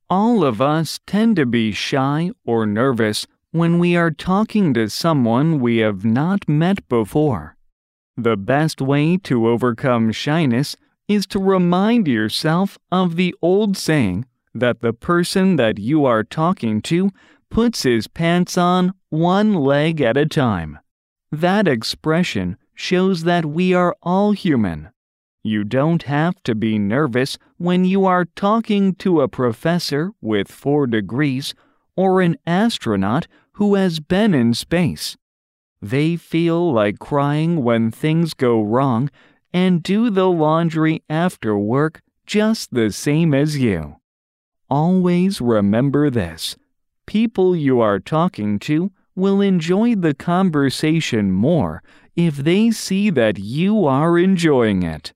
All of us tend to be shy or nervous when we are talking to someone we have not met before. The best way to overcome shyness is to remind yourself of the old saying that the person that you are talking to puts his pants on one leg at a time. That expression shows that we are all human. You don't have to be nervous when you are talking to a professor with 4 degrees or an astronaut who has been in space. They feel like crying when things go wrong and do the laundry after work just the same as you. Always remember this: people you are talking to will enjoy the conversation more if they see that you are enjoying it.